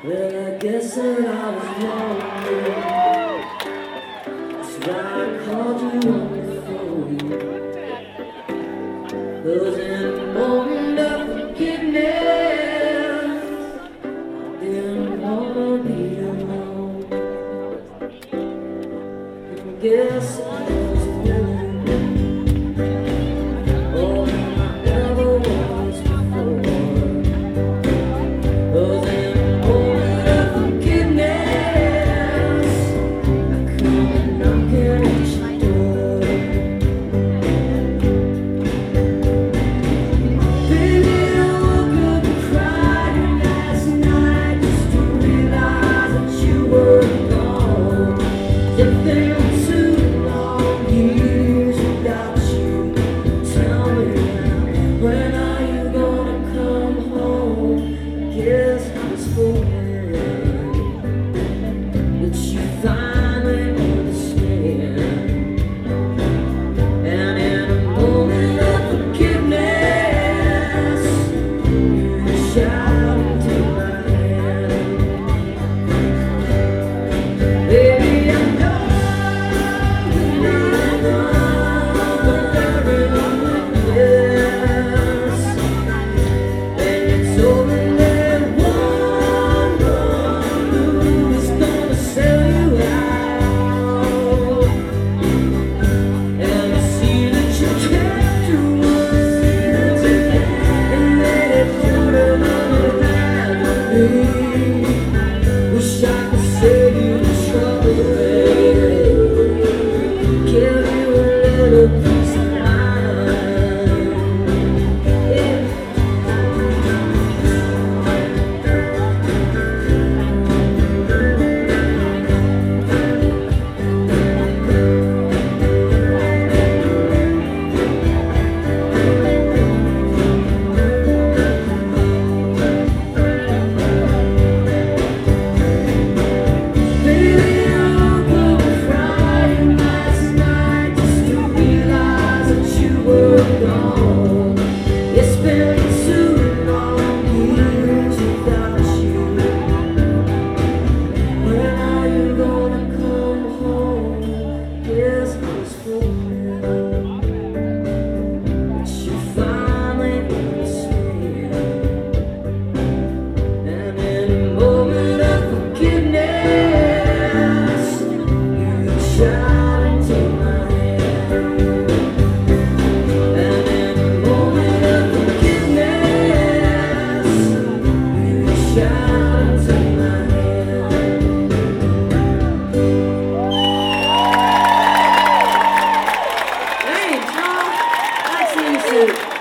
Well, I guess that I was wrong. That's why I called you on the phone. 'Cause in the moment of forgiveness, I didn't wanna be alone. And guess I was willing more than I ever was before. 'Cause in the moment of forgiveness, I come knocking at your door. Baby, I woke up crying last night just to realize that you were gone. It's been too long years without you. Tell me now, when are you gonna come home? Guess I was hoping that you finally understand. And in a moment of forgiveness, you reach out and take my hand. Baby, I know you're not wrong, but very yes. And you told me that one wrong move is gonna sell you out. And I see that you kept your words and made it put another hand on me. Wish I could save you the trouble, baby. Give you a little peace of mind. Yeah. Baby, I woke up crying last night just to realize that you were gone. It's been too long years without you. When are you gonna come home? Yes, I was hoping that you finally understand. And in a moment of forgiveness, you reach out and take my hand. And in a moment of forgiveness, you reach out and take my hand. Thanks, y'all. Nice to meet you.